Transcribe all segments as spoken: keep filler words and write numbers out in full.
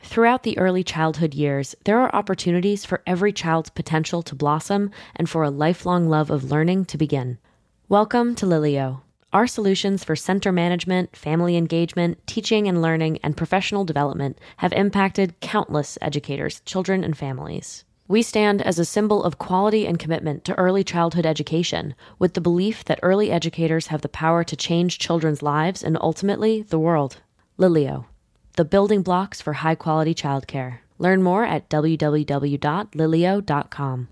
Throughout the early childhood years, there are opportunities for every child's potential to blossom and for a lifelong love of learning to begin. Welcome to Lilio. Our solutions for center management, family engagement, teaching and learning, and professional development have impacted countless educators, children, and families. We stand as a symbol of quality and commitment to early childhood education, with the belief that early educators have the power to change children's lives and ultimately the world. Lilio, the building blocks for high-quality childcare. Learn more at w w w dot lilio dot com.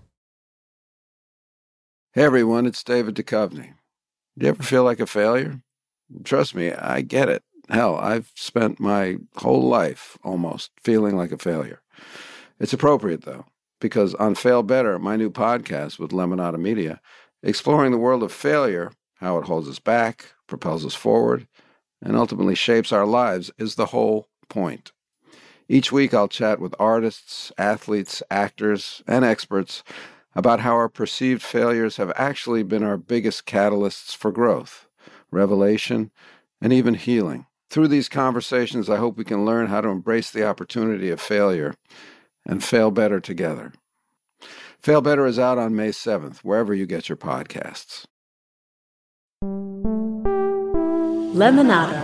Hey everyone, it's David Duchovny. Do you ever feel like a failure? Trust me, I get it. Hell, I've spent my whole life almost feeling like a failure. It's appropriate, though, because on Fail Better, my new podcast with Lemonada Media, exploring the world of failure, how it holds us back, propels us forward, and ultimately shapes our lives, is the whole point. Each week, I'll chat with artists, athletes, actors, and experts about how our perceived failures have actually been our biggest catalysts for growth, revelation, and even healing. Through these conversations, I hope we can learn how to embrace the opportunity of failure and fail better together. Fail Better is out on May seventh, wherever you get your podcasts. Lemonada.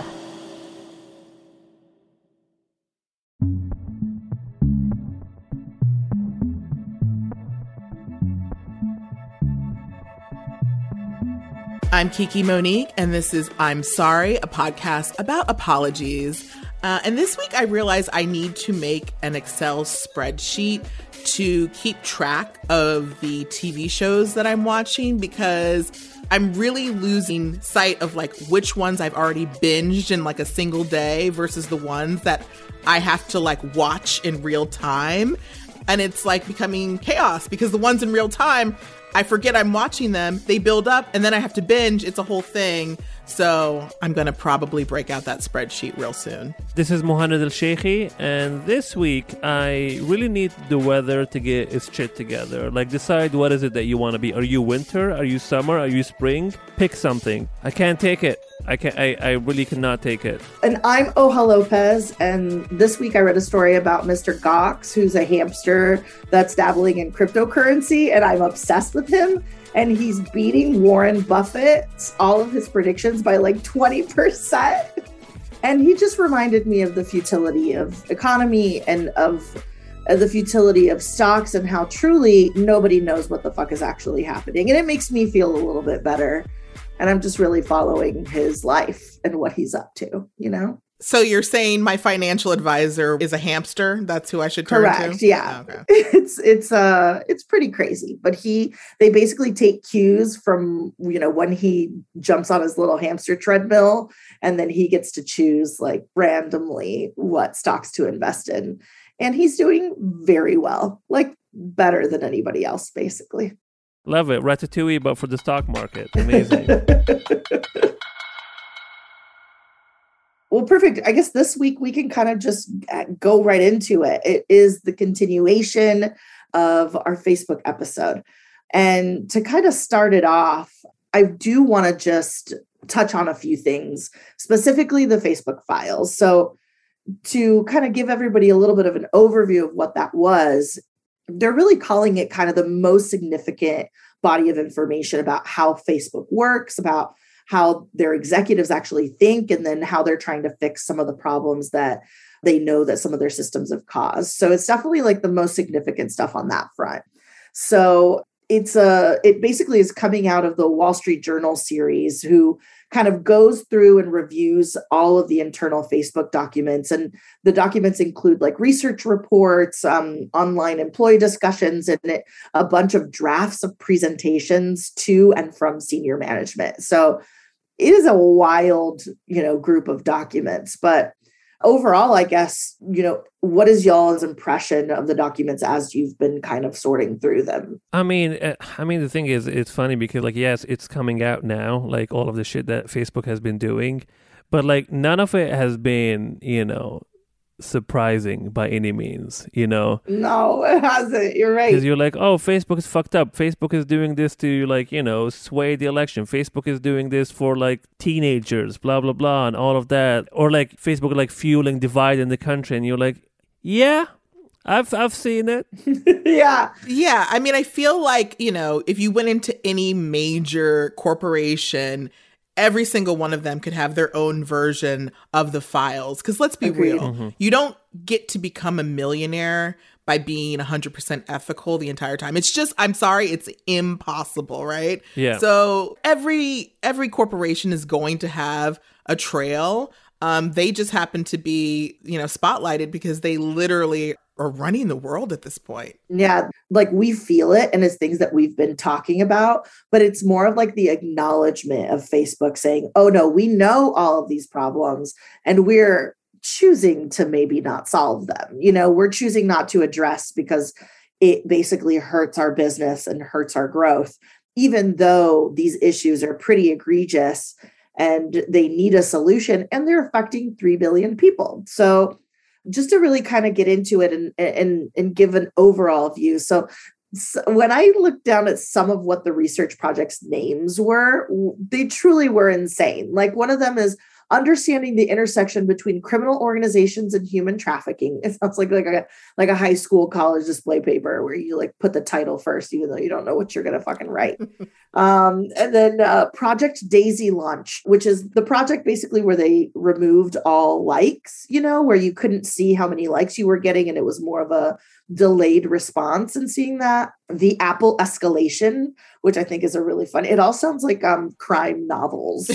I'm Kiki Monique, and this is I'm Sorry, a podcast about apologies. Uh, and this week I realized I need to make an Excel spreadsheet to keep track of the T V shows that I'm watching, because I'm really losing sight of like which ones I've already binged in like a single day versus the ones that I have to like watch in real time. And it's like becoming chaos because the ones in real time, I forget I'm watching them, they build up, and then I have to binge. It's a whole thing. So I'm going to probably break out that spreadsheet real soon. This is Mohanad El-Sheikhi, and this week I really need the weather to get its shit together. Like, decide what is it that you want to be. Are you winter? Are you summer? Are you spring? Pick something. I can't take it. I can't. I, I really cannot take it. And I'm Oha Lopez, and this week I read a story about Mister Gox, who's a hamster that's dabbling in cryptocurrency, and I'm obsessed with him. And he's beating Warren Buffett's all of his predictions by like twenty percent. And he just reminded me of the futility of economy and of uh, the futility of stocks and how truly nobody knows what the fuck is actually happening. And it makes me feel a little bit better. And I'm just really following his life and what he's up to, you know? So you're saying my financial advisor is a hamster? That's who I should turn Correct, to? Correct, yeah. Okay. It's it's uh it's pretty crazy. But he they basically take cues from, you know, when he jumps on his little hamster treadmill, and then he gets to choose like randomly what stocks to invest in. And he's doing very well, like better than anybody else, basically. Love it. Ratatouille, but for the stock market. Amazing. Well, perfect. I guess this week we can kind of just go right into it. It is the continuation of our Facebook episode. And to kind of start it off, I do want to just touch on a few things, specifically the Facebook files. So to kind of give everybody a little bit of an overview of what that was, they're really calling it kind of the most significant body of information about how Facebook works, about how their executives actually think, and then how they're trying to fix some of the problems that they know that some of their systems have caused. So it's definitely like the most significant stuff on that front. So it's a, it basically is coming out of the Wall Street Journal series, who kind of goes through and reviews all of the internal Facebook documents. And the documents include like research reports, um, online employee discussions, and it, a bunch of drafts of presentations to and from senior management. So it is a wild, you know, group of documents. But overall, I guess, you know, what is y'all's impression of the documents as you've been kind of sorting through them? I mean, uh, I mean, the thing is, it's funny because, like, yes, it's coming out now, like all of the shit that Facebook has been doing, but like none of it has been, you know, surprising by any means, you know? No, it hasn't. You're right. Because you're like, oh, Facebook is fucked up. Facebook is doing this to, like, you know, sway the election. Facebook is doing this for, like, teenagers, blah, blah, blah, and all of that. Or, like, Facebook, like, fueling divide in the country. And you're like, Yeah, I've I've seen it. Yeah. Yeah. I mean, I feel like, you know, if you went into any major corporation, every single one of them could have their own version of the files. Because let's be Agreed. real, Mm-hmm. you don't get to become a millionaire by being one hundred percent ethical the entire time. It's just, I'm sorry, it's impossible, right? Yeah. So every every corporation is going to have a trail. Um, they just happen to be, you know, spotlighted because they literally are running the world at this point. Yeah, like we feel it and it's things that we've been talking about, but it's more of like the acknowledgement of Facebook saying, oh no, we know all of these problems and we're choosing to maybe not solve them. You know, we're choosing not to address because it basically hurts our business and hurts our growth, even though these issues are pretty egregious and they need a solution and they're affecting three billion people. So just to really kind of get into it and, and, and give an overall view. So, so when I looked down at some of what the research project's names were, they truly were insane. Like one of them is understanding the intersection between criminal organizations and human trafficking. It sounds like, like a like a high school college display paper where you like put the title first, even though you don't know what you're going to fucking write. um, and then uh, Project Daisy Launch, which is the project basically where they removed all likes, you know, where you couldn't see how many likes you were getting. And it was more of a delayed response and seeing that. The Apple Escalation, which I think is a really fun, it all sounds like um, crime novels.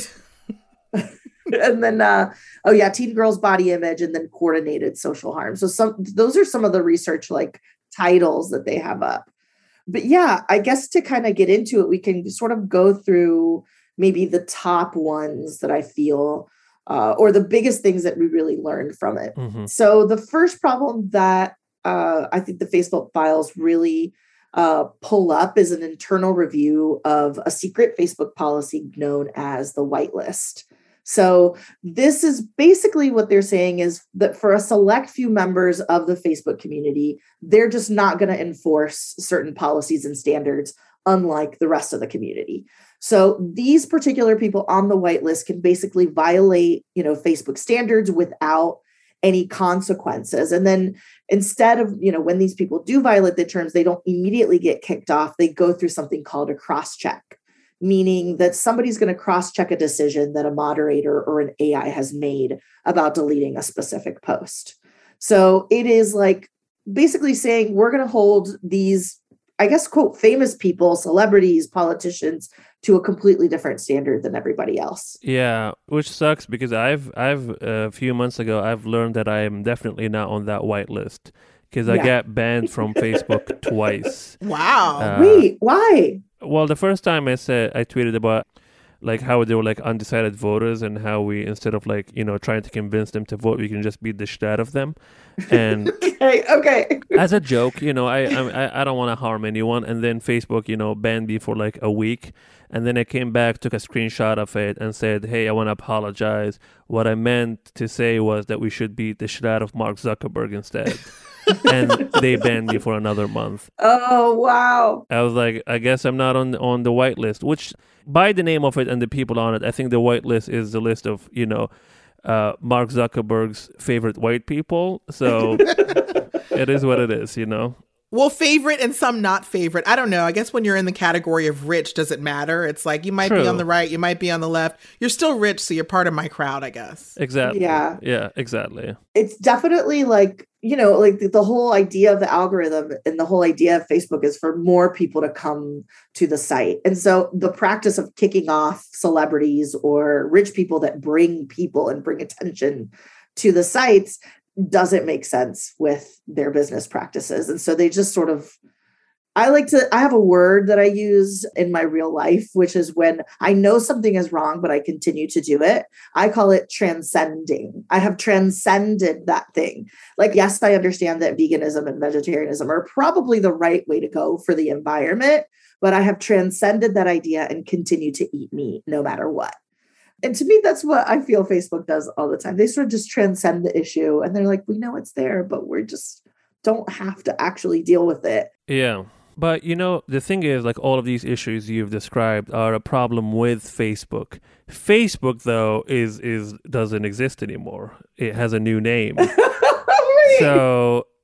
And then, uh, oh yeah, teen girls' body image, and then coordinated social harm. So some, those are some of the research like titles that they have up. But yeah, I guess to kind of get into it, we can sort of go through maybe the top ones that I feel, uh, or the biggest things that we really learned from it. Mm-hmm. So the first problem that uh, I think the Facebook files really uh, pull up is an internal review of a secret Facebook policy known as the whitelist. So this is basically what they're saying is that for a select few members of the Facebook community, they're just not going to enforce certain policies and standards, unlike the rest of the community. So these particular people on the whitelist can basically violate, you know, Facebook standards without any consequences. And then instead of, you know, when these people do violate the terms, they don't immediately get kicked off. They go through something called a cross-check, meaning that somebody's going to cross-check a decision that a moderator or an A I has made about deleting a specific post. So it is like basically saying we're going to hold these, I guess, quote, famous people, celebrities, politicians to a completely different standard than everybody else. Yeah, which sucks because I've I've uh, a few months ago I've learned that I am definitely not on that whitelist because I Yeah. got banned from Facebook twice. Wow. Uh, Wait, why? Well, the first time I said I tweeted about like how they were like undecided voters and how we instead of like you know trying to convince them to vote, we can just beat the shit out of them. And Okay, okay. as a joke, you know, I I I don't want to harm anyone. And then Facebook, you know, banned me for like a week. And then I came back, took a screenshot of it, and said, "Hey, I want to apologize. What I meant to say was that we should beat the shit out of Mark Zuckerberg instead." And they banned me for another month. Oh, wow. I was like, I guess I'm not on on the whitelist, which by the name of it and the people on it, I think the whitelist is the list of, you know, uh, Mark Zuckerberg's favorite white people. So it is what it is, you know. Well, favorite and some not favorite. I don't know. I guess when you're in the category of rich, does it matter? It's like you might True. be on the right, you might be on the left. You're still rich, so you're part of my crowd, I guess. Exactly. Yeah. Yeah, exactly. It's definitely like, you know, like the, the whole idea of the algorithm and the whole idea of Facebook is for more people to come to the site. And so the practice of kicking off celebrities or rich people that bring people and bring attention to the sites doesn't make sense with their business practices. And so they just sort of, I like to, I have a word that I use in my real life, which is when I know something is wrong, but I continue to do it. I call it transcending. I have transcended that thing. Like, yes, I understand that veganism and vegetarianism are probably the right way to go for the environment, but I have transcended that idea and continue to eat meat no matter what. And to me, that's what I feel Facebook does all the time. They sort of just transcend the issue and they're like, we know it's there, but we're just don't have to actually deal with it. Yeah. But, you know, the thing is, like, all of these issues you've described are a problem with Facebook. Facebook, though, is is doesn't exist anymore. It has a new name. So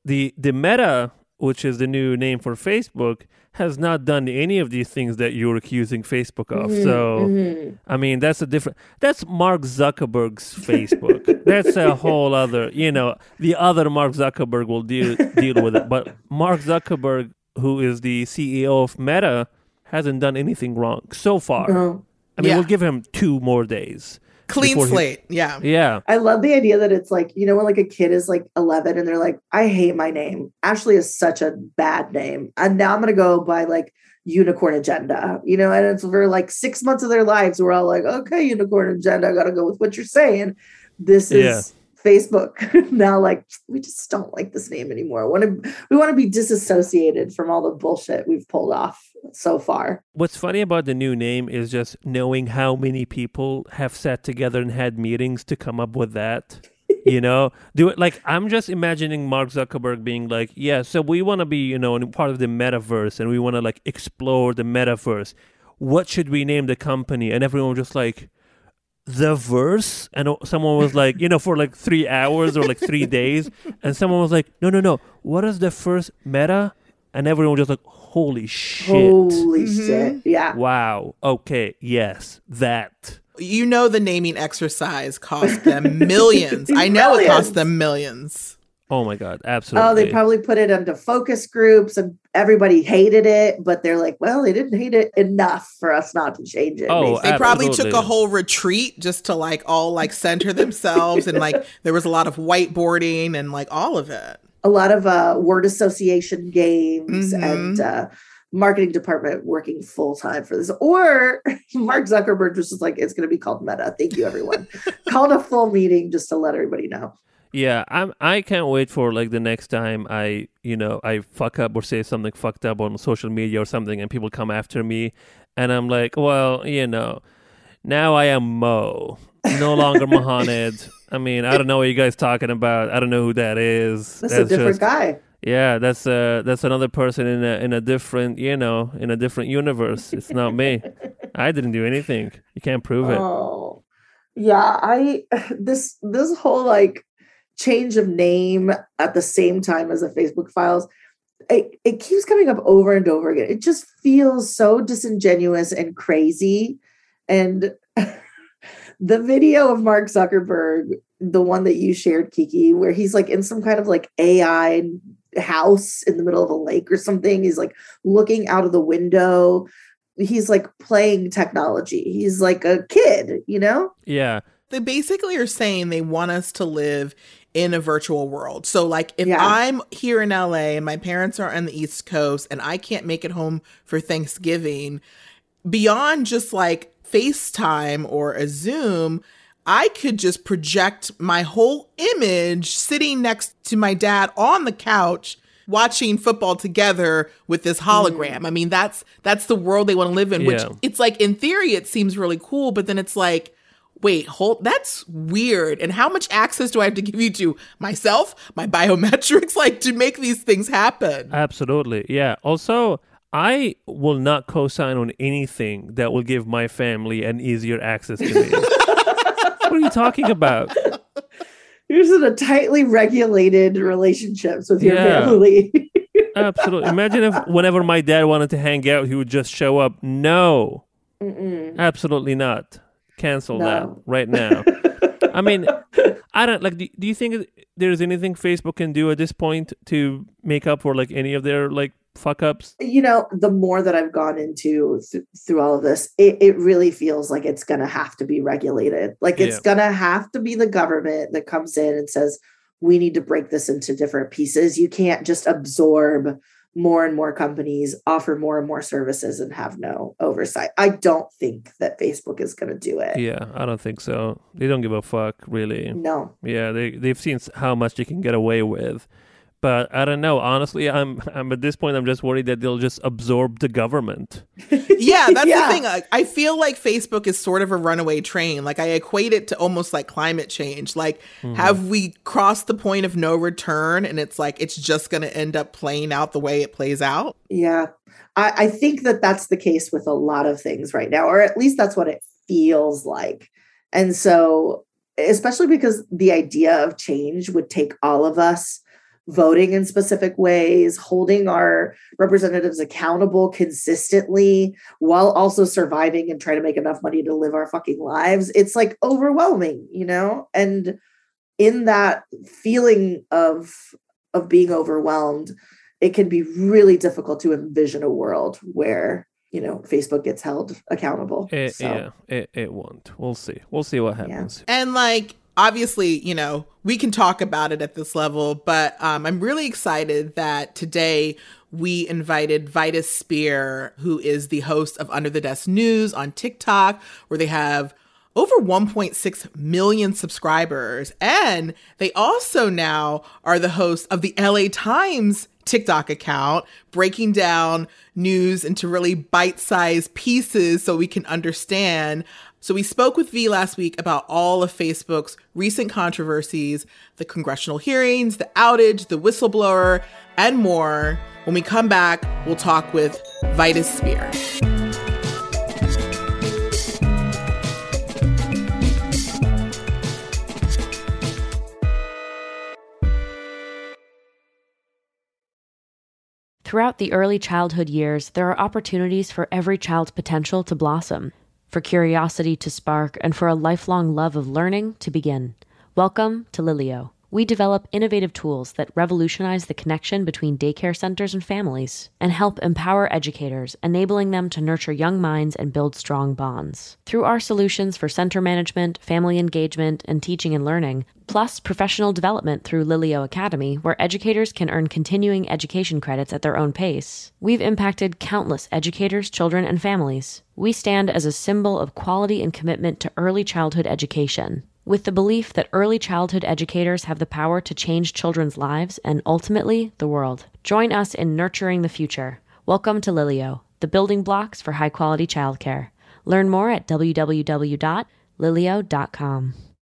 the the Meta, which is the new name for Facebook, has not done any of these things that you're accusing Facebook of. Mm-hmm, so, mm-hmm. I mean, that's a different, that's Mark Zuckerberg's Facebook. That's a whole other, you know, the other Mark Zuckerberg will deal, deal with it. But Mark Zuckerberg, who is the C E O of Meta, hasn't done anything wrong so far. No. I mean, Yeah. we'll give him two more days. Clean before he- slate. Yeah. Yeah. I love the idea that it's like, you know, when like a kid is like eleven and they're like, I hate my name. Ashley is such a bad name. And now I'm going to go by like Unicorn Agenda, you know, and it's for like six months of their lives. We're all like, okay, Unicorn Agenda. I got to go with what you're saying. This is Yeah. Facebook. Now, like, we just don't like this name anymore. We want to, we want to be disassociated from all the bullshit we've pulled off so far. What's funny about the new name is just knowing how many people have sat together and had meetings to come up with that. You know, do it like I'm just imagining Mark Zuckerberg being like, yeah, so we want to be, you know, part of the metaverse and we want to like explore the metaverse. What should we name the company? And everyone was just like, The Verse. And someone was like, you know, for like three hours or like three days. And someone was like, no, no, no. What is the first Meta? And everyone was just like, holy shit. Holy Mhm. shit. Yeah. Wow. Okay. Yes. That. You know the naming exercise cost them millions. I know it Millions. cost them millions. Oh my God. Absolutely. Oh, they probably put it into focus groups and everybody hated it, but they're like, well, they didn't hate it enough for us not to change it. Oh, They probably Absolutely. took a whole retreat just to like all like center themselves and like there was a lot of whiteboarding and like all of it. A lot of uh, word association games Mhm. and uh, marketing department working full time for this. Or Mark Zuckerberg was just like, it's going to be called Meta. Thank you, everyone. Called a full meeting just to let everybody know. Yeah, I'm. I can't wait for like the next time I, you know, I fuck up or say something fucked up on social media or something, and people come after me, and I'm like, well, you know, now I am Mo, no longer Mohamed. I mean, I don't know what you guys talking about. I don't know who that is. That's, a different just, guy. Yeah, that's uh that's another person in a in a different, you know, in a different universe. It's not me. I didn't do anything. You can't prove it. Oh, yeah. I this this whole like change of name at the same time as the Facebook files, it, it keeps coming up over and over again. It just feels so disingenuous and crazy. And the video of Mark Zuckerberg, the one that you shared, Kiki, where he's like in some kind of like A I house in the middle of a lake or something. He's like looking out of the window. He's like playing technology. He's like a kid, you know? Yeah. They basically are saying they want us to live in a virtual world. So like if Yeah. I'm here in L A and my parents are on the East Coast and I can't make it home for Thanksgiving, beyond just like FaceTime or a Zoom, I could just project my whole image sitting next to my dad on the couch watching football together with this hologram. I mean, that's that's the world they want to live in, which Yeah. it's like in theory it seems really cool, but then it's like, wait, hold, that's weird. And how much access do I have to give you to myself, my biometrics, like to make these things happen? Absolutely. Yeah. Also, I will not co-sign on anything that will give my family an easier access to me. What are you talking about? You're just in a tightly regulated relationships with your Yeah. family. Absolutely. Imagine if whenever my dad wanted to hang out, he would just show up. No, Mm-mm. absolutely not. Cancel No. that right now. I mean, I don't like. Do, do you think there's anything Facebook can do at this point to make up for like any of their like fuck ups? You know, the more that I've gone into th- through all of this, it, it really feels like it's going to have to be regulated. Like it's Yeah. going to have to be the government that comes in and says, we need to break this into different pieces. You can't just absorb more and more companies, offer more and more services and have no oversight. I don't think that Facebook is going to do it. Yeah, I don't think so. They don't give a fuck, really. No. Yeah, they they've seen s- how much they can get away with. But I don't know. Honestly, I'm I'm at this point I'm just worried that they'll just absorb the government. Yeah, that's Yeah. the thing. I, I feel like Facebook is sort of a runaway train. Like I equate it to almost like climate change. Like, have we crossed the point of no return and it's like it's just going to end up playing out the way it plays out? Yeah. I, I think that that's the case with a lot of things right now, or at least that's what it feels like. And so, especially because the idea of change would take all of us voting in specific ways, holding our representatives accountable consistently while also surviving and trying to make enough money to live our fucking lives. It's like overwhelming, you know? And in that feeling of, of being overwhelmed, it can be really difficult to envision a world where, you know, Facebook gets held accountable. It, so. Yeah, it, it won't. We'll see. We'll see what happens. Yeah. And like, obviously, you know, we can talk about it at this level, but um, I'm really excited that today we invited Vitus Spear, who is the host of Under the Desk News on TikTok, where they have over one point six million subscribers. And they also now are the host of the L A Times TikTok account, breaking down news into really bite-sized pieces so we can understand. So we spoke with V last week about all of Facebook's recent controversies, the congressional hearings, the outage, the whistleblower, and more. When we come back, we'll talk with Vitus Spear. Throughout the early childhood years, there are opportunities for every child's potential to blossom, for curiosity to spark, and for a lifelong love of learning to begin. Welcome to Lilio. We develop innovative tools that revolutionize the connection between daycare centers and families, and help empower educators, enabling them to nurture young minds and build strong bonds. Through our solutions for center management, family engagement, and teaching and learning, plus professional development through Lilio Academy, where educators can earn continuing education credits at their own pace, we've impacted countless educators, children, and families. We stand as a symbol of quality and commitment to early childhood education, with the belief that early childhood educators have the power to change children's lives and ultimately the world. Join us in nurturing the future. Welcome to Lilio, the building blocks for high-quality childcare. Learn more at w w w dot lilio dot com.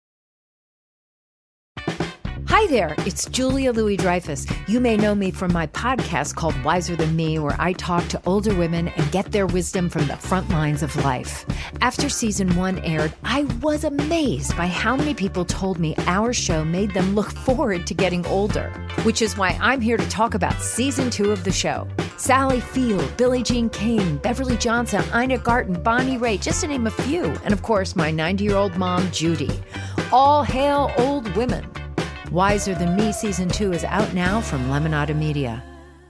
Hi there, it's Julia Louis-Dreyfus. You may know me from my podcast called Wiser Than Me, where I talk to older women and get their wisdom from the front lines of life. After season one aired, I was amazed by how many people told me our show made them look forward to getting older, which is why I'm here to talk about season two of the show. Sally Field, Billie Jean King, Beverly Johnson, Ina Garten, Bonnie Raitt, just to name a few. And of course, my ninety-year-old mom, Judy. All hail old women. Wiser Than Me Season two is out now from Lemonada Media.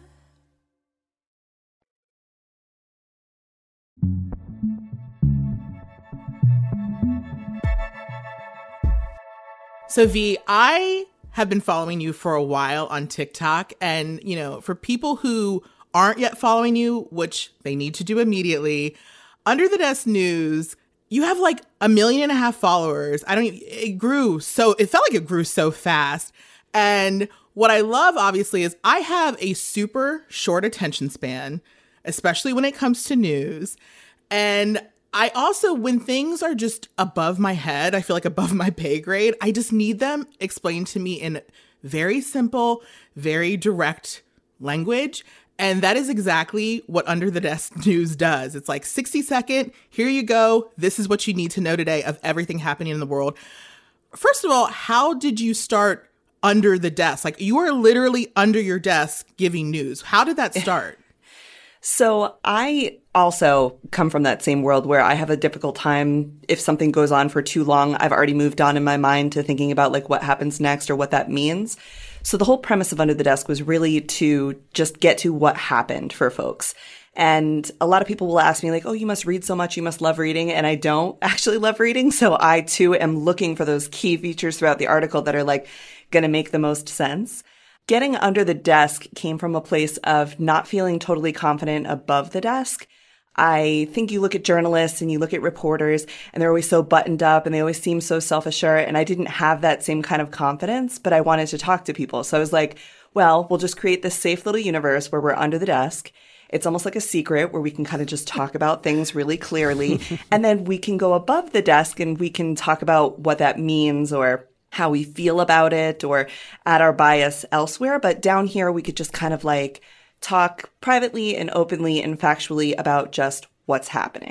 So V, I have been following you for a while on TikTok. And, you know, for people who aren't yet following you, which they need to do immediately, Under the Desk News, you have like a million and a half followers. I don't even, it grew so, it felt like it grew so fast. And what I love, obviously, is I have a super short attention span, especially when it comes to news. And I also, when things are just above my head, I feel like above my pay grade, I just need them explained to me in very simple, very direct language. And that is exactly what Under the Desk News does. It's like sixty second, here you go. This is what you need to know today of everything happening in the world. First of all, how did you start Under the Desk? Like, you are literally under your desk giving news. How did that start? So I also come from that same world where I have a difficult time if something goes on for too long. I've already moved on in my mind to thinking about like what happens next or what that means. So the whole premise of Under the Desk was really to just get to what happened for folks. And a lot of people will ask me like, oh, you must read so much, you must love reading. And I don't actually love reading. So I too am looking for those key features throughout the article that are like going to make the most sense. Getting under the desk came from a place of not feeling totally confident above the desk. I think you look at journalists and you look at reporters and they're always so buttoned up and they always seem so self-assured. And I didn't have that same kind of confidence, but I wanted to talk to people. So I was like, well, we'll just create this safe little universe where we're under the desk. It's almost like a secret where we can kind of just talk about things really clearly. And then we can go above the desk and we can talk about what that means or how we feel about it or add our bias elsewhere. But down here, we could just kind of like talk privately and openly and factually about just what's happening.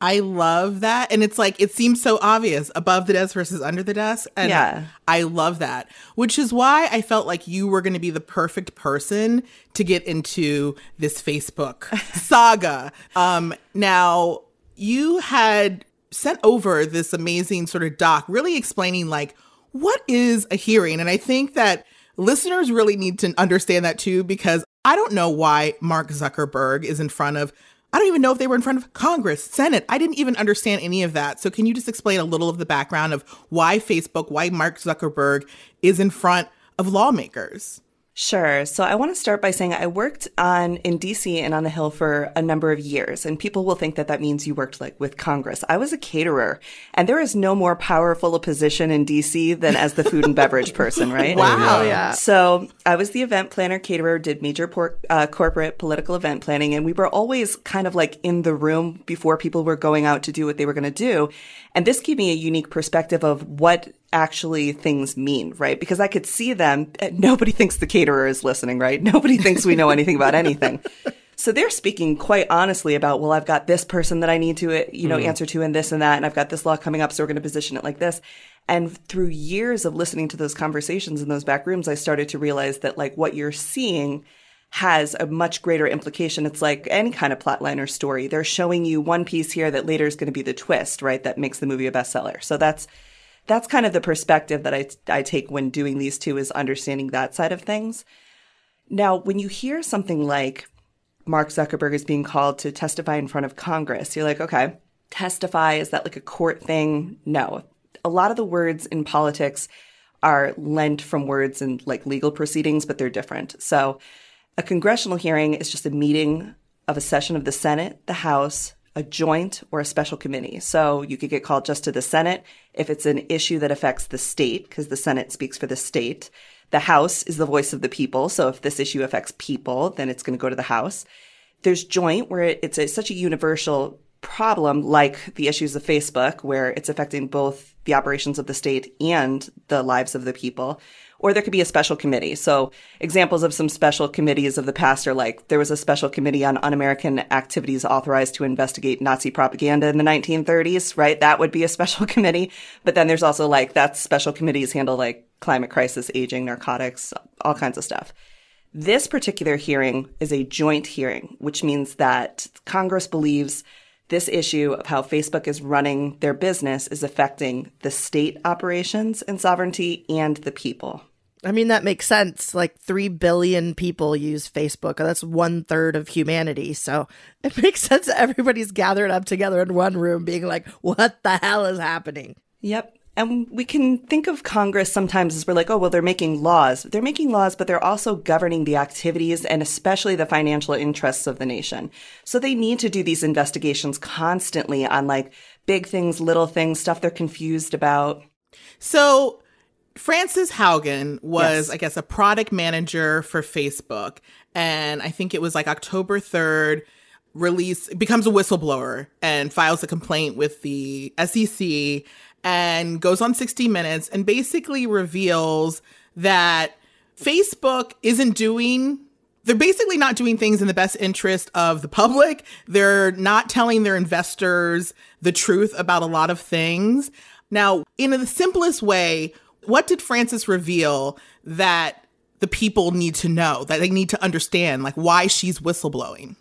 I love that. And it's like, it seems so obvious, above the desk versus under the desk. And yeah. I love that, which is why I felt like you were going to be the perfect person to get into this Facebook saga. Um, now, you had sent over this amazing sort of doc really explaining like, what is a hearing? And I think that listeners really need to understand that too, because I don't know why Mark Zuckerberg is in front of, I don't even know if they were in front of Congress, Senate. I didn't even understand any of that. So can you just explain a little of the background of why Facebook, why Mark Zuckerberg is in front of lawmakers? Sure. So I want to start by saying I worked on in D C and on the Hill for a number of years, and people will think that that means you worked like with Congress. I was a caterer, and there is no more powerful a position in D C than as the food and beverage person, right? Wow. Yeah. So I was the event planner, caterer, did major por- uh, corporate political event planning, and we were always kind of like in the room before people were going out to do what they were going to do. And this gave me a unique perspective of what actually things mean, right? Because I could see them. Nobody thinks the caterer is listening, right? Nobody thinks we know anything about anything. So they're speaking quite honestly about, well, I've got this person that I need to, you know, mm. answer to and this and that, and I've got this law coming up, so we're going to position it like this. And through years of listening to those conversations in those back rooms, I started to realize that like what you're seeing has a much greater implication. It's like any kind of plotline or story. They're showing you one piece here that later is going to be the twist, right? That makes the movie a bestseller. So that's That's kind of the perspective that I, I take when doing these two, is understanding that side of things. Now, when you hear something like Mark Zuckerberg is being called to testify in front of Congress, you're like, okay, testify, is that like a court thing? No. A lot of the words in politics are lent from words in like legal proceedings, but they're different. So a congressional hearing is just a meeting of a session of the Senate, the House, a joint, or a special committee. So you could get called just to the Senate if it's an issue that affects the state, because the Senate speaks for the state. The House is the voice of the people. So if this issue affects people, then it's going to go to the House. There's joint, where it's a, such a universal problem, like the issues of Facebook, where it's affecting both the operations of the state and the lives of the people. Or there could be a special committee. So examples of some special committees of the past are like, there was a special committee on un-American activities authorized to investigate Nazi propaganda in the nineteen thirties, right? That would be a special committee. But then there's also like, that special committees handle like climate crisis, aging, narcotics, all kinds of stuff. This particular hearing is a joint hearing, which means that Congress believes this issue of how Facebook is running their business is affecting the state operations and sovereignty and the people. I mean, that makes sense. Like three billion people use Facebook. That's one third of humanity. So it makes sense that everybody's gathered up together in one room being like, what the hell is happening? Yep. And we can think of Congress sometimes as we're like, oh, well, they're making laws. They're making laws, but they're also governing the activities and especially the financial interests of the nation. So they need to do these investigations constantly on like big things, little things, stuff they're confused about. So Frances Haugen was, Yes. I guess, a product manager for Facebook. And I think it was like October third, release becomes a whistleblower and files a complaint with the S E C and goes on sixty minutes and basically reveals that Facebook isn't doing, they're basically not doing things in the best interest of the public. They're not telling their investors the truth about a lot of things. Now, in the simplest way, what did Frances reveal that the people need to know, that they need to understand, like why she's whistleblowing?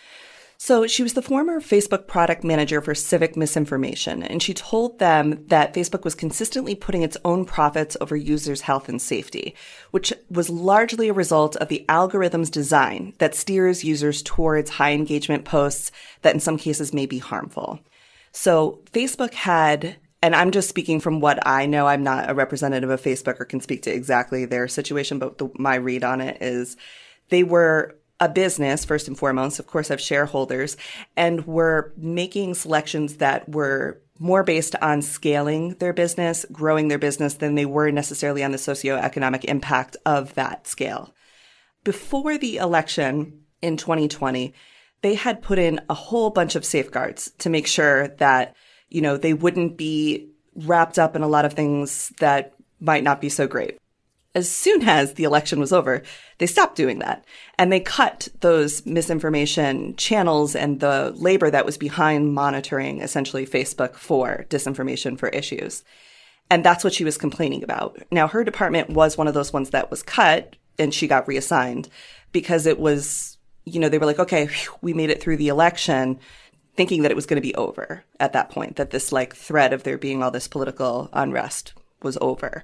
So she was the former Facebook product manager for Civic Misinformation, and she told them that Facebook was consistently putting its own profits over users' health and safety, which was largely a result of the algorithm's design that steers users towards high engagement posts that in some cases may be harmful. So Facebook had, and I'm just speaking from what I know, I'm not a representative of Facebook or can speak to exactly their situation, but the, my read on it is they were a business, first and foremost, of course, have shareholders, and were making selections that were more based on scaling their business, growing their business, than they were necessarily on the socioeconomic impact of that scale. Before the election in twenty twenty, they had put in a whole bunch of safeguards to make sure that, you know, they wouldn't be wrapped up in a lot of things that might not be so great. As soon as the election was over, they stopped doing that. And they cut those misinformation channels and the labor that was behind monitoring essentially Facebook for disinformation for issues. And that's what she was complaining about. Now, her department was one of those ones that was cut, and she got reassigned because it was, you know, they were like, okay, whew, we made it through the election, thinking that it was going to be over at that point, that this like thread of there being all this political unrest was over.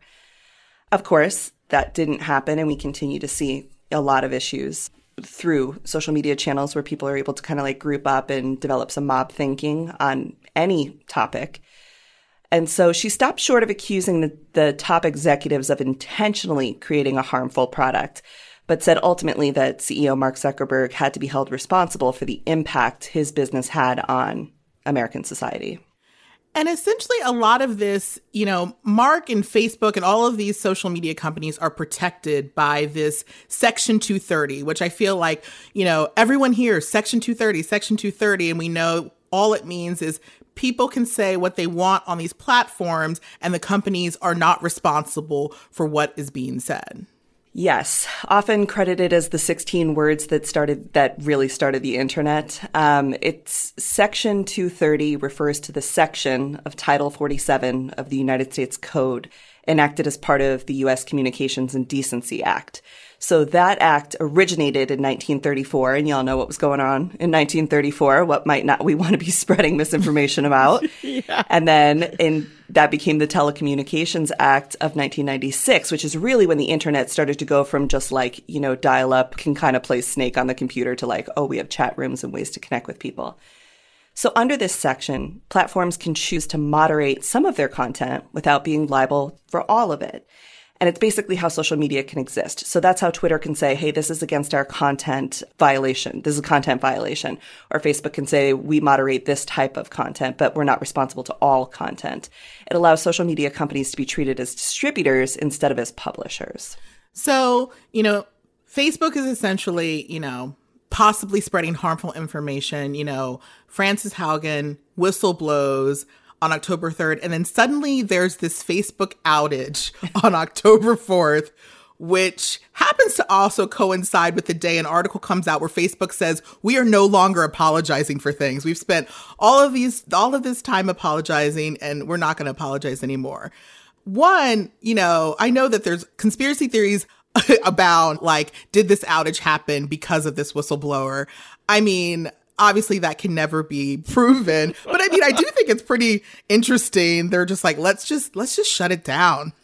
Of course, that didn't happen, and we continue to see a lot of issues through social media channels where people are able to kind of like group up and develop some mob thinking on any topic. And so she stopped short of accusing the, the top executives of intentionally creating a harmful product, but said ultimately that C E O Mark Zuckerberg had to be held responsible for the impact his business had on American society. And essentially, a lot of this, you know, Mark and Facebook and all of these social media companies are protected by this Section two thirty, which I feel like, you know, everyone hears Section two thirty, Section two thirty, and we know all it means is people can say what they want on these platforms, and the companies are not responsible for what is being said. Yes, often credited as the sixteen words that started that really started the internet. Um, it's Section two thirty refers to the section of Title forty-seven of the United States Code enacted as part of the U S Communications and Decency Act. So that act originated in nineteen thirty-four, and y'all know what was going on in nineteen thirty-four, what might not we want to be spreading misinformation about. Yeah. And then in that became the Telecommunications Act of nineteen ninety-six, which is really when the internet started to go from just like, you know, dial-up can kind of play Snake on the computer to like, oh, we have chat rooms and ways to connect with people. So under this section, platforms can choose to moderate some of their content without being liable for all of it. And it's basically how social media can exist. So that's how Twitter can say, hey, this is against our content violation. This is a content violation. Or Facebook can say, we moderate this type of content, but we're not responsible to all content. It allows social media companies to be treated as distributors instead of as publishers. So, you know, Facebook is essentially, you know, possibly spreading harmful information. You know, Frances Haugen whistle blows on October third. And then suddenly there's this Facebook outage on October fourth, which happens to also coincide with the day an article comes out where Facebook says, we are no longer apologizing for things. We've spent all of these, all of this time apologizing, and we're not going to apologize anymore. One, you know, I know that there's conspiracy theories about like, did this outage happen because of this whistleblower? I mean, obviously, that can never be proven. But I mean, I do think it's pretty interesting. They're just like, let's just let's just shut it down.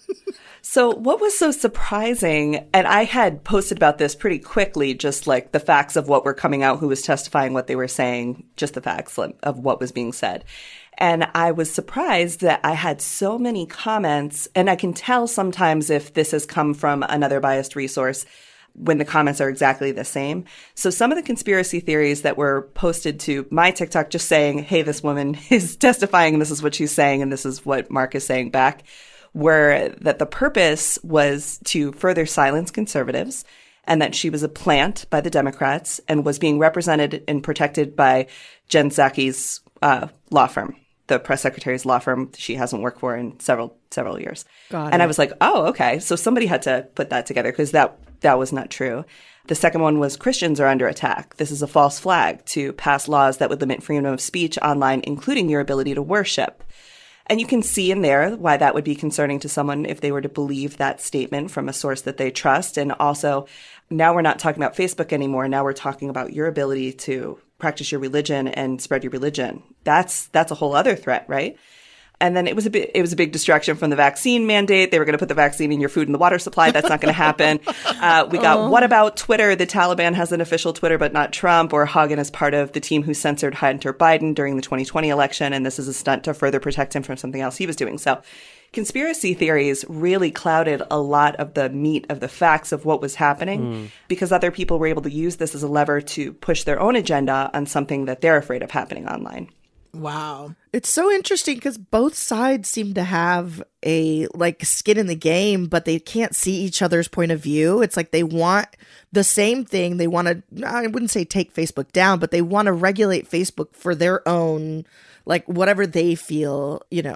So what was so surprising, and I had posted about this pretty quickly, just like the facts of what were coming out, who was testifying, what they were saying, just the facts of what was being said. And I was surprised that I had so many comments, and I can tell sometimes if this has come from another biased resource when the comments are exactly the same. So some of the conspiracy theories that were posted to my TikTok just saying, hey, this woman is testifying and this is what she's saying and this is what Mark is saying back, were that the purpose was to further silence conservatives and that she was a plant by the Democrats and was being represented and protected by Jen Psaki's uh, law firm, the press secretary's law firm she hasn't worked for in several, several years. Got and it. I was like, oh, okay. So somebody had to put that together because that That was not true. The second one was Christians are under attack. This is a false flag to pass laws that would limit freedom of speech online, including your ability to worship. And you can see in there why that would be concerning to someone if they were to believe that statement from a source that they trust. And also, now we're not talking about Facebook anymore. Now we're talking about your ability to practice your religion and spread your religion. That's that's a whole other threat, right? And then it was a bit, it was a big distraction from the vaccine mandate. They were going to put the vaccine in your food and the water supply. That's not going to happen. Uh, we got, oh. What about Twitter? The Taliban has an official Twitter, but not Trump. Or Haugen is part of the team who censored Hunter Biden during the twenty twenty election. And this is a stunt to further protect him from something else he was doing. So conspiracy theories really clouded a lot of the meat of the facts of what was happening mm. because other people were able to use this as a lever to push their own agenda on something that they're afraid of happening online. Wow. It's so interesting because both sides seem to have a like skin in the game, but they can't see each other's point of view. It's like they want the same thing. They want to, I wouldn't say take Facebook down, but they want to regulate Facebook for their own, like whatever they feel, you know,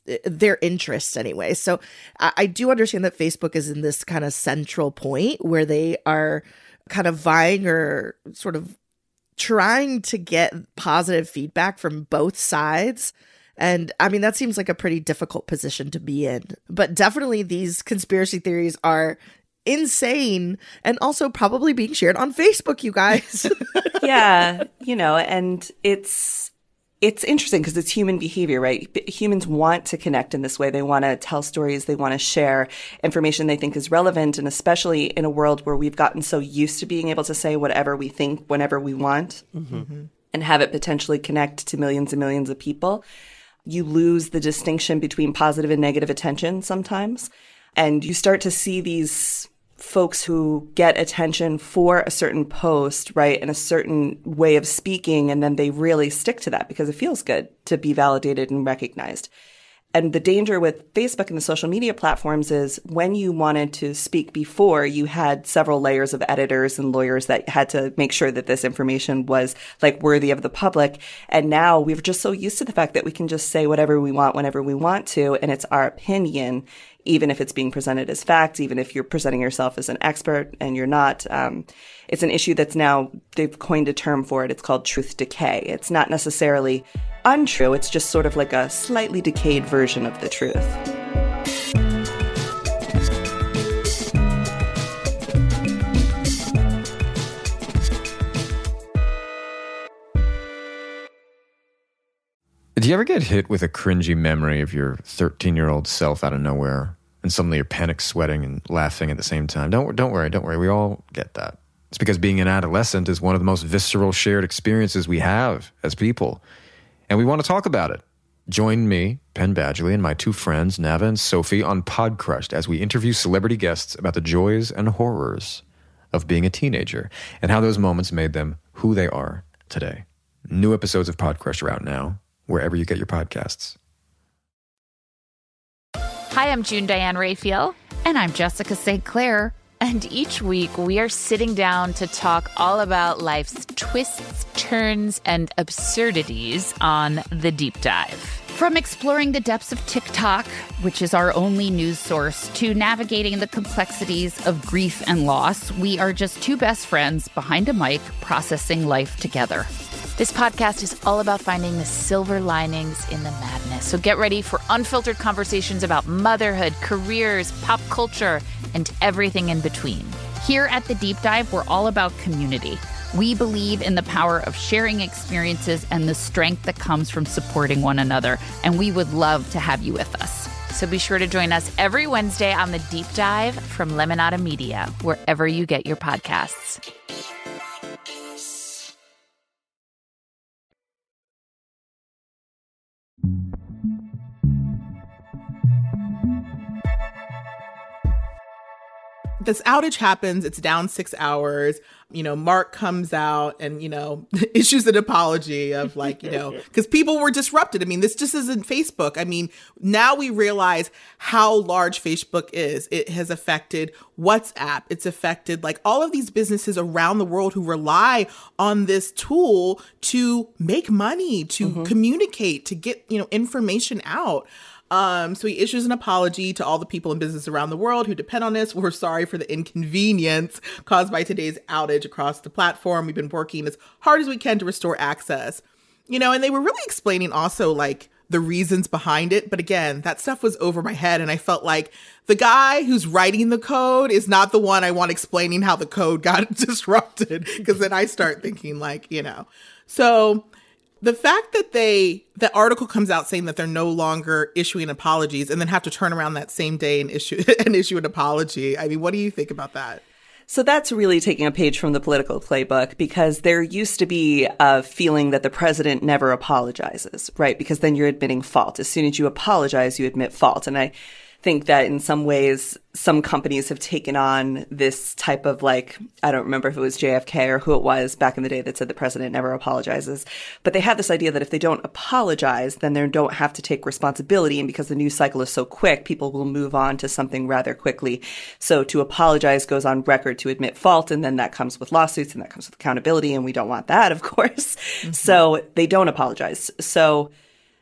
their interests anyway. So I, I do understand that Facebook is in this kind of central point where they are kind of vying or sort of trying to get positive feedback from both sides. And I mean, that seems like a pretty difficult position to be in. But definitely these conspiracy theories are insane and also probably being shared on Facebook, you guys. Yeah, you know, and it's it's interesting because it's human behavior, right? Humans want to connect in this way. They want to tell stories. They want to share information they think is relevant. And especially in a world where we've gotten so used to being able to say whatever we think whenever we want mm-hmm. and have it potentially connect to millions and millions of people, you lose the distinction between positive and negative attention sometimes. And you start to see these folks who get attention for a certain post, right, and a certain way of speaking, and then they really stick to that because it feels good to be validated and recognized. And the danger with Facebook and the social media platforms is when you wanted to speak before, you had several layers of editors and lawyers that had to make sure that this information was like worthy of the public. And now we're just so used to the fact that we can just say whatever we want whenever we want to, and it's our opinion, even if it's being presented as facts, even if you're presenting yourself as an expert and you're not. Um, it's an issue that's now, they've coined a term for it. It's called truth decay. It's not necessarily untrue. It's just sort of like a slightly decayed version of the truth. Do you ever get hit with a cringy memory of your thirteen-year-old self out of nowhere, and suddenly you're panic sweating and laughing at the same time? Don't don't worry, don't worry. We all get that. It's because being an adolescent is one of the most visceral shared experiences we have as people, and we want to talk about it. Join me, Penn Badgley, and my two friends, Nava and Sophie, on Podcrushed as we interview celebrity guests about the joys and horrors of being a teenager and how those moments made them who they are today. New episodes of Podcrushed are out now, wherever you get your podcasts. Hi, I'm June Diane Raphael. And I'm Jessica Saint Clair. And each week we are sitting down to talk all about life's twists, turns, and absurdities on The Deep Dive. From exploring the depths of TikTok, which is our only news source, to navigating the complexities of grief and loss, we are just two best friends behind a mic processing life together. This podcast is all about finding the silver linings in the madness. So get ready for unfiltered conversations about motherhood, careers, pop culture, and everything in between. Here at The Deep Dive, we're all about community. We believe in the power of sharing experiences and the strength that comes from supporting one another. And we would love to have you with us. So be sure to join us every Wednesday on The Deep Dive from Lemonada Media, wherever you get your podcasts. This outage happens. It's down six hours. You know, Mark comes out and, you know, issues an apology of like, you know, because people were disrupted. I mean, this just isn't Facebook. I mean, now we realize how large Facebook is. It has affected WhatsApp. It's affected like all of these businesses around the world who rely on this tool to make money, to mm-hmm. communicate, to get, you know, information out. Um, so he issues an apology to all the people in business around the world who depend on this. We're sorry for the inconvenience caused by today's outage across the platform. We've been working as hard as we can to restore access. You know, and they were really explaining also like the reasons behind it. But again, that stuff was over my head. And I felt like the guy who's writing the code is not the one I want explaining how the code got disrupted. Because then I start thinking like, you know, so the fact that they, the article comes out saying that they're no longer issuing apologies and then have to turn around that same day and issue and issue an apology. I mean, what do you think about that? So that's really taking a page from the political playbook, because there used to be a feeling that the president never apologizes, right? Because then you're admitting fault. As soon as you apologize, you admit fault. And I think that in some ways, some companies have taken on this type of like, I don't remember if it was J F K or who it was back in the day that said the president never apologizes. But they have this idea that if they don't apologize, then they don't have to take responsibility. And because the news cycle is so quick, people will move on to something rather quickly. So to apologize goes on record to admit fault. And then that comes with lawsuits and that comes with accountability. And we don't want that, of course. Mm-hmm. So they don't apologize. So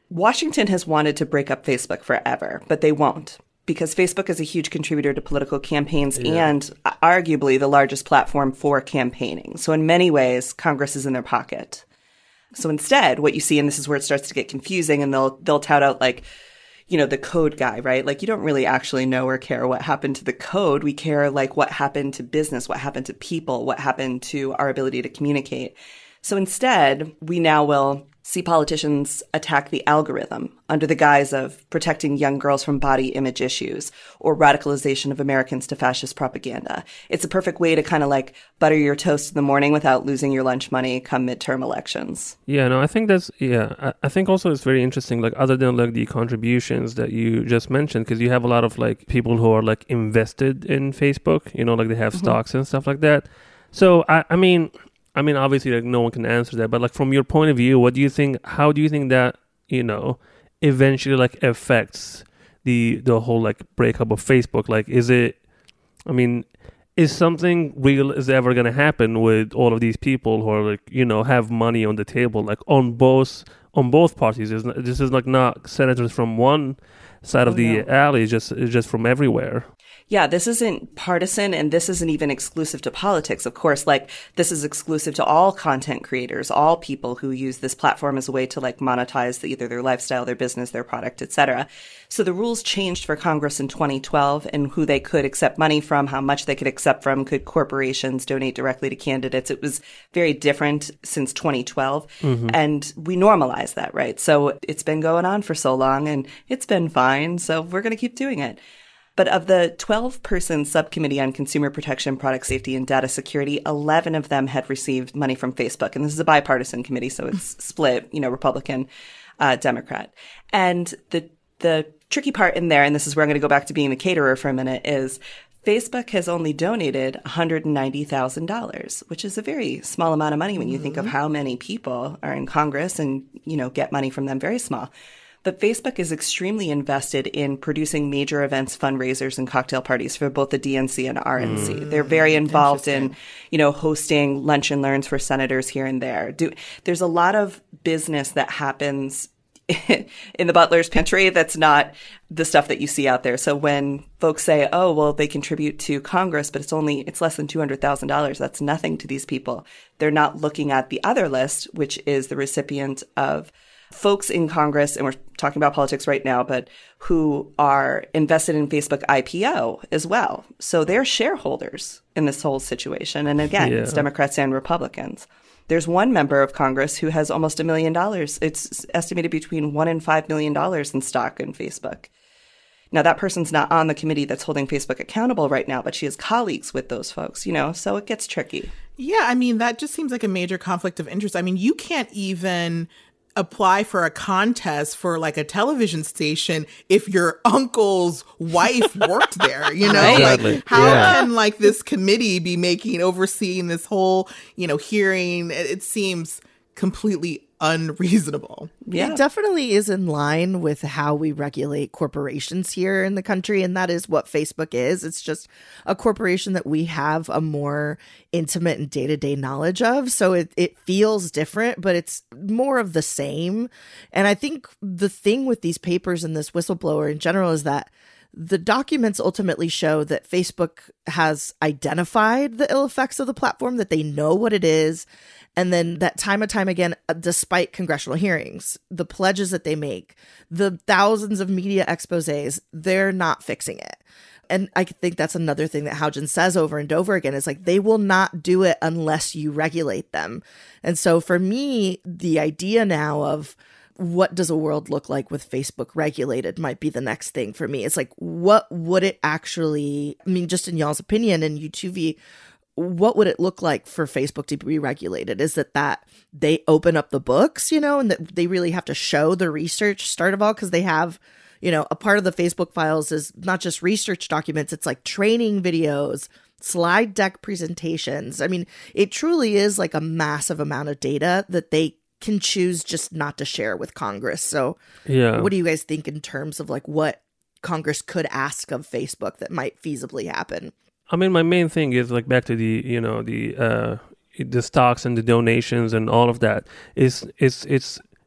Washington has wanted to break up Facebook forever, but they won't, because Facebook is a huge contributor to political campaigns yeah. and arguably the largest platform for campaigning. So in many ways, Congress is in their pocket. So instead, what you see, and this is where it starts to get confusing, and they'll they'll tout out like, you know, the code guy, right? Like, you don't really actually know or care what happened to the code. We care like what happened to business, what happened to people, what happened to our ability to communicate. So instead, we now will see politicians attack the algorithm under the guise of protecting young girls from body image issues or radicalization of Americans to fascist propaganda. It's a perfect way to kind of like butter your toast in the morning without losing your lunch money come midterm elections. Yeah, no, I think that's, yeah, I, I think also it's very interesting, like other than like the contributions that you just mentioned, because you have a lot of like people who are like invested in Facebook, you know, like they have mm-hmm. stocks and stuff like that. So, I, I mean... I mean, obviously, like no one can answer that, but like from your point of view, what do you think? How do you think that, you know, eventually like affects the the whole like breakup of Facebook? Like, is it? I mean, is something real is ever going to happen with all of these people who are like, you know, have money on the table, like on both on both parties? Is this is like not senators from one side oh, of the no. alley, it's just it's just from everywhere. Yeah, this isn't partisan, and this isn't even exclusive to politics. Of course, like, this is exclusive to all content creators, all people who use this platform as a way to, like, monetize either their lifestyle, their business, their product, et cetera. So the rules changed for Congress in twenty twelve and who they could accept money from, how much they could accept from, could corporations donate directly to candidates. It was very different since twenty twelve, mm-hmm. and we normalized that, right? So it's been going on for so long, and it's been fine, so we're going to keep doing it. But of the twelve-person subcommittee on consumer protection, product safety, and data security, eleven of them had received money from Facebook. And this is a bipartisan committee, so it's split, you know, Republican, uh, Democrat. And the the tricky part in there, and this is where I'm going to go back to being the caterer for a minute, is Facebook has only donated one hundred ninety thousand dollars, which is a very small amount of money when you mm-hmm. think of how many people are in Congress and, you know, get money from them. Very small. But Facebook is extremely invested in producing major events, fundraisers, and cocktail parties for both the D N C and R N C. Mm, They're very involved in, you know, hosting lunch and learns for senators here and there. Do, there's a lot of business that happens in the butler's pantry that's not the stuff that you see out there. So when folks say, oh, well, they contribute to Congress, but it's only, it's less than two hundred thousand dollars, that's nothing to these people. They're not looking at the other list, which is the recipient of folks in Congress, and we're talking about politics right now, but who are invested in Facebook I P O as well. So they're shareholders in this whole situation. And again, yeah. it's Democrats and Republicans. There's one member of Congress who has almost a million dollars. It's estimated between one and five million dollars in stock in Facebook. Now, that person's not on the committee that's holding Facebook accountable right now, but she has colleagues with those folks, you know, so it gets tricky. Yeah, I mean, that just seems like a major conflict of interest. I mean, you can't even apply for a contest for like a television station if your uncle's wife worked there, you know, exactly. like how yeah. can like this committee be making, overseeing this whole, you know, hearing? It, it seems completely unreasonable. Yeah. It definitely is in line with how we regulate corporations here in the country, and that is what Facebook is. It's just a corporation that we have a more intimate and day-to-day knowledge of, so it, it feels different, but it's more of the same. And I think the thing with these papers and this whistleblower in general is that the documents ultimately show that Facebook has identified the ill effects of the platform, that they know what it is, and then that time and time again, despite congressional hearings, the pledges that they make, the thousands of media exposés, they're not fixing it. And I think that's another thing that Haugen says over and over again is like, they will not do it unless you regulate them. And so for me, the idea now of what does a world look like with Facebook regulated might be the next thing for me. It's like, what would it actually, I mean, just in y'all's opinion, and you too, V, what would it look like for Facebook to be regulated? Is it that they open up the books, you know, and that they really have to show the research start of all? Because they have, you know, a part of the Facebook files is not just research documents, it's like training videos, slide deck presentations. I mean, it truly is like a massive amount of data that they can choose just not to share with Congress. So yeah. what do you guys think in terms of like what Congress could ask of Facebook that might feasibly happen? I mean, my main thing is like back to the, you know, the uh, the stocks and the donations and all of that. Is it's it's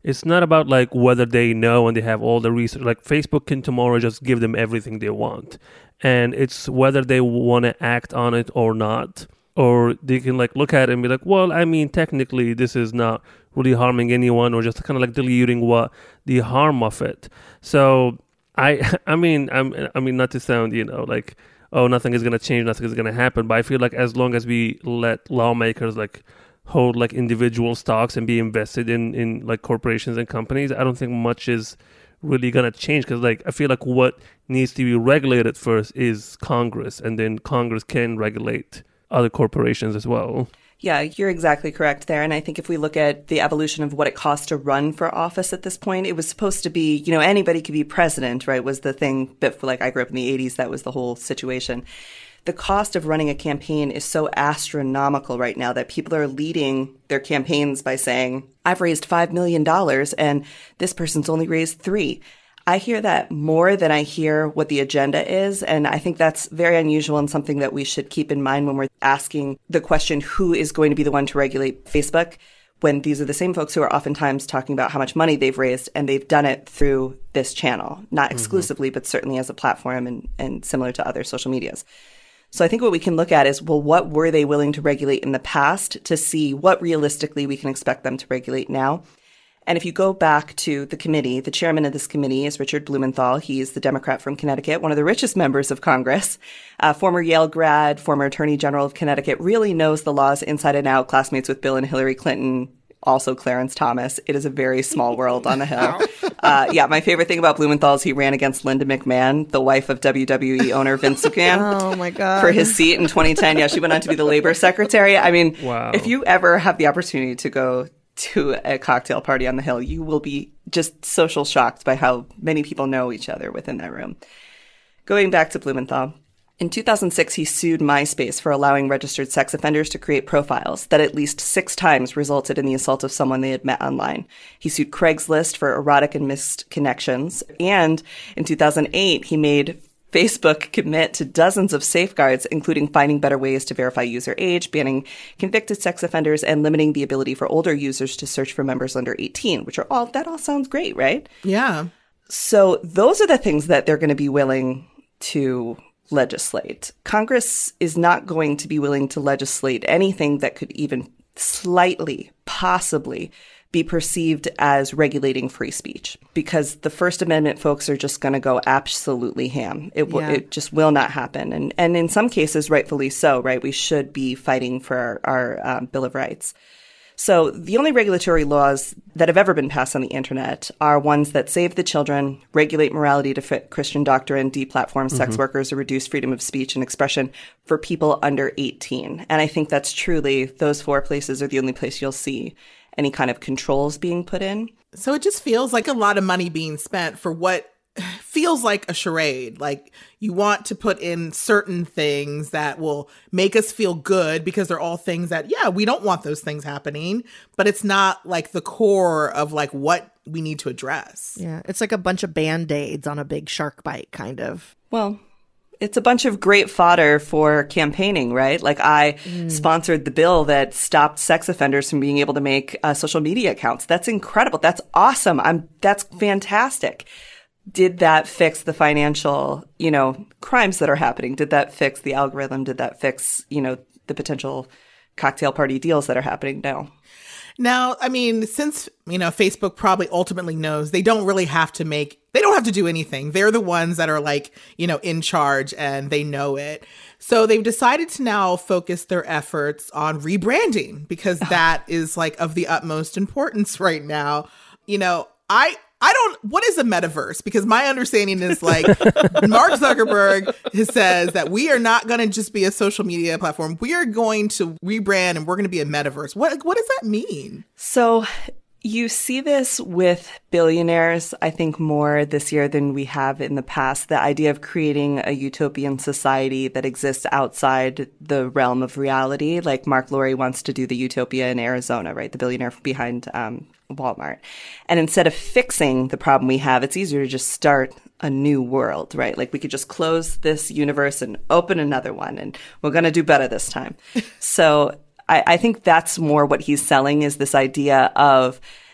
It's not about like whether they know and they have all the research. Like Facebook can tomorrow just give them everything they want. And it's whether they want to act on it or not. Or they can like look at it and be like, well, I mean, technically this is not really harming anyone, or just kind of like diluting what the harm of it. So I, I mean, I'm, I mean, not to sound, you know, like, oh, nothing is going to change, nothing is going to happen. But I feel like as long as we let lawmakers like hold like individual stocks and be invested in, in like corporations and companies, I don't think much is really going to change. Because like I feel like what needs to be regulated first is Congress, and then Congress can regulate other corporations as well. Yeah, you're exactly correct there. And I think if we look at the evolution of what it costs to run for office at this point, it was supposed to be, you know, anybody could be president, right, was the thing. But like I grew up in the eighties, that was the whole situation. The cost of running a campaign is so astronomical right now that people are leading their campaigns by saying, I've raised five million dollars and this person's only raised three. I hear that more than I hear what the agenda is. And I think that's very unusual and something that we should keep in mind when we're asking the question, who is going to be the one to regulate Facebook, when these are the same folks who are oftentimes talking about how much money they've raised, and they've done it through this channel, not exclusively, mm-hmm. but certainly as a platform and, and similar to other social medias. So I think what we can look at is, well, what were they willing to regulate in the past to see what realistically we can expect them to regulate now? And if you go back to the committee, the chairman of this committee is Richard Blumenthal. He's the Democrat from Connecticut, one of the richest members of Congress, uh, former Yale grad, former Attorney General of Connecticut, really knows the laws inside and out, classmates with Bill and Hillary Clinton, also Clarence Thomas. It is a very small world on the Hill. Uh, yeah, my favorite thing about Blumenthal is he ran against Linda McMahon, the wife of W W E owner Vince McMahon. Oh, my God. For his seat in twenty ten. Yeah, she went on to be the labor secretary. I mean, wow. If you ever have the opportunity to go to a cocktail party on the Hill, you will be just social shocked by how many people know each other within that room. Going back to Blumenthal, in two thousand six, he sued MySpace for allowing registered sex offenders to create profiles that at least six times resulted in the assault of someone they had met online. He sued Craigslist for erotic and missed connections. And in two thousand eight, he made Facebook commit to dozens of safeguards, including finding better ways to verify user age, banning convicted sex offenders, and limiting the ability for older users to search for members under eighteen, which are all, that all sounds great, right? Yeah. So those are the things that they're going to be willing to legislate. Congress is not going to be willing to legislate anything that could even slightly, possibly be perceived as regulating free speech, because the First Amendment folks are just going to go absolutely ham. It w- Yeah. it just will not happen. And and in some cases, rightfully so, right? We should be fighting for our, our um, Bill of Rights. So the only regulatory laws that have ever been passed on the internet are ones that save the children, regulate morality to fit Christian doctrine, deplatform mm-hmm. sex workers, or reduce freedom of speech and expression for people under eighteen. And I think that's truly, those four places are the only place you'll see any kind of controls being put in. So it just feels like a lot of money being spent for what feels like a charade. Like you want to put in certain things that will make us feel good because they're all things that, yeah, we don't want those things happening, but it's not like the core of like what we need to address. Yeah, it's like a bunch of Band-Aids on a big shark bite, kind of. Well, it's a bunch of great fodder for campaigning, right? Like I mm. sponsored the bill that stopped sex offenders from being able to make uh, social media accounts. That's incredible. That's awesome. I'm, that's fantastic. Did that fix the financial, you know, crimes that are happening? Did that fix the algorithm? Did that fix, you know, the potential cocktail party deals that are happening? No. Now, I mean, since, you know, Facebook probably ultimately knows they don't really have to make, they don't have to do anything. They're the ones that are like, you know, in charge and they know it. So they've decided to now focus their efforts on rebranding because that is like of the utmost importance right now. You know, I, I don't, what is a metaverse? Because my understanding is like Mark Zuckerberg says that we are not going to just be a social media platform. We are going to rebrand and we're going to be a metaverse. What, what does that mean? So you see this with billionaires, I think, more this year than we have in the past. The idea of creating a utopian society that exists outside the realm of reality. Like Mark Lowry wants to do the utopia in Arizona, right? The billionaire behind um, Walmart. And instead of fixing the problem we have, it's easier to just start a new world, right? Like we could just close this universe and open another one, and we're going to do better this time. So I, I think that's more what he's selling, is this idea of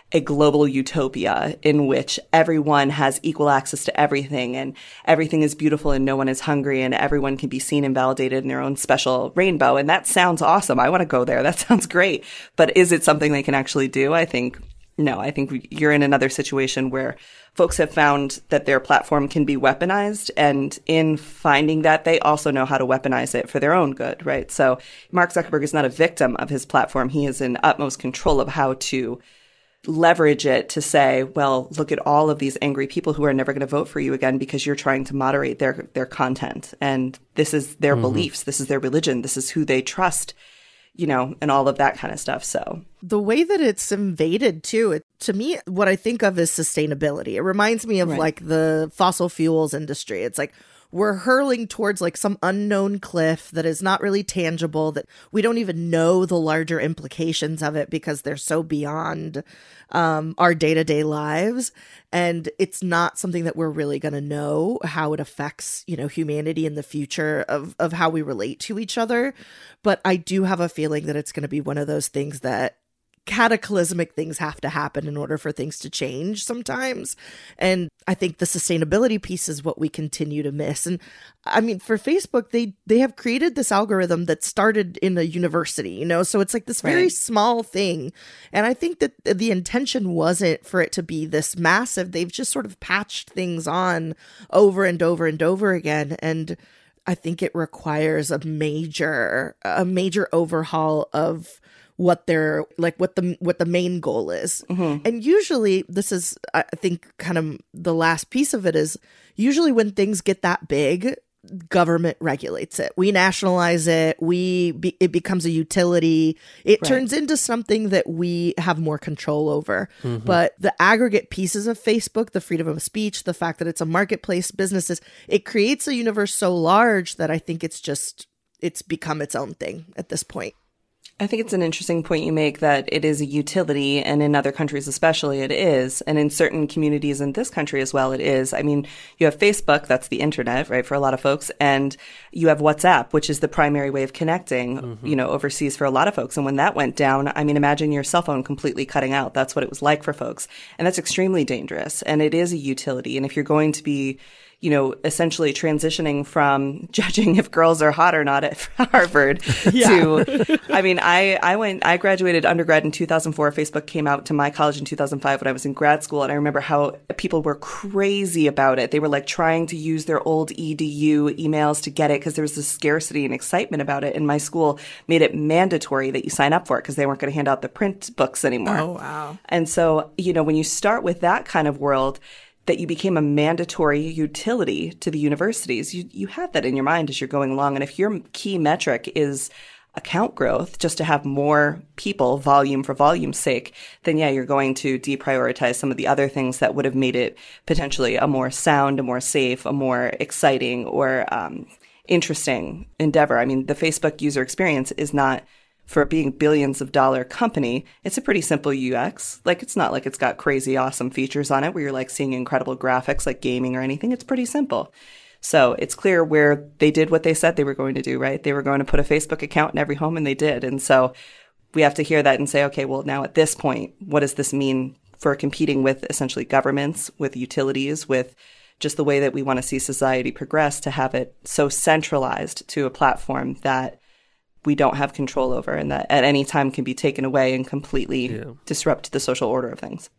a global utopia in which everyone has equal access to everything and everything is beautiful and no one is hungry and everyone can be seen and validated in their own special rainbow. And that sounds awesome. I want to go there. That sounds great. But is it something they can actually do? I think no. I think you're in another situation where folks have found that their platform can be weaponized. And in finding that, they also know how to weaponize it for their own good, right? So Mark Zuckerberg is not a victim of his platform. He is in utmost control of how to leverage it to say, well, look at all of these angry people who are never going to vote for you again because you're trying to moderate their their content. And this is their mm-hmm. beliefs. This is their religion. This is who they trust, you know, and all of that kind of stuff. So the way that it's invaded too, it, to me, what I think of is sustainability. It reminds me of right. like the fossil fuels industry. It's like we're hurling towards like some unknown cliff that is not really tangible, that we don't even know the larger implications of it because they're so beyond um, our day-to-day lives. And it's not something that we're really going to know how it affects, you know, humanity in the future of, of how we relate to each other. But I do have a feeling that it's going to be one of those things that cataclysmic things have to happen in order for things to change sometimes. And I think the sustainability piece is what we continue to miss. And I mean, for Facebook, they they have created this algorithm that started in a university, you know, so it's like this very right. small thing. And I think that the intention wasn't for it to be this massive. They've just sort of patched things on over and over and over again. And I think it requires a major, a major overhaul of what they're like, what the what the main goal is. Mm-hmm. And usually this is, I think, kind of the last piece of it is usually when things get that big, government regulates it. We nationalize it. We be, it becomes a utility. It right. turns into something that we have more control over. Mm-hmm. But the aggregate pieces of Facebook, the freedom of speech, the fact that it's a marketplace, businesses, it creates a universe so large that I think it's just, it's become its own thing at this point. I think it's an interesting point you make that it is a utility, and in other countries especially it is, and in certain communities in this country as well it is. I mean, you have Facebook, that's the internet, right, for a lot of folks, and you have WhatsApp, which is the primary way of connecting, mm-hmm. you know, overseas for a lot of folks. And when that went down, I mean, imagine your cell phone completely cutting out. That's what it was like for folks. And that's extremely dangerous, and it is a utility. And if you're going to be you know, essentially transitioning from judging if girls are hot or not at Harvard yeah. to, I mean, I, I went, I graduated undergrad in two thousand four. Facebook came out to my college in two thousand five when I was in grad school. And I remember how people were crazy about it. They were like trying to use their old E D U emails to get it because there was this scarcity and excitement about it. And my school made it mandatory that you sign up for it because they weren't going to hand out the print books anymore. Oh, wow. And so, you know, when you start with that kind of world, that you became a mandatory utility to the universities, you you have that in your mind as you're going along. And if your key metric is account growth, just to have more people, volume for volume's sake, then yeah, you're going to deprioritize some of the other things that would have made it potentially a more sound, a more safe, a more exciting or um, interesting endeavor. I mean, the Facebook user experience is not, for being a billions of dollar company, it's a pretty simple U X. Like, it's not like it's got crazy awesome features on it where you're like seeing incredible graphics like gaming or anything. It's pretty simple. So it's clear where they did what they said they were going to do, right? They were going to put a Facebook account in every home, and they did. And so we have to hear that and say, okay, well, now at this point, what does this mean for competing with essentially governments, with utilities, with just the way that we want to see society progress, to have it so centralized to a platform that we don't have control over and that at any time can be taken away and completely yeah. disrupt the social order of things.